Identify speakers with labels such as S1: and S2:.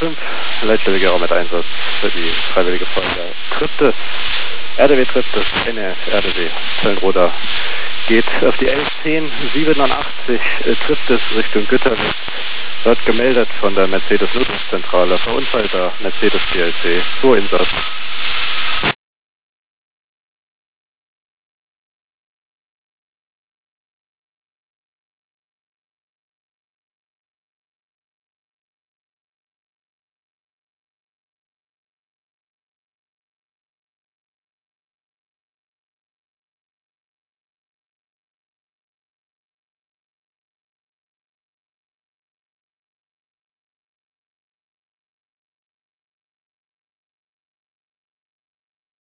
S1: 5, leitstelle Gera mit Einsatz für die freiwillige Feuerwehr. Tripte, RDW Tripte, NF, RDW, Zöllenroda. Geht auf die L1087, Triptes Richtung Güterwitz. Wird gemeldet von der Mercedes Notrufzentrale, verunfallter Mercedes GLC, 2 Insassen.